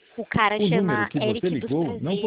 O cara O número chama que você Eric dos ligou não Prazeres.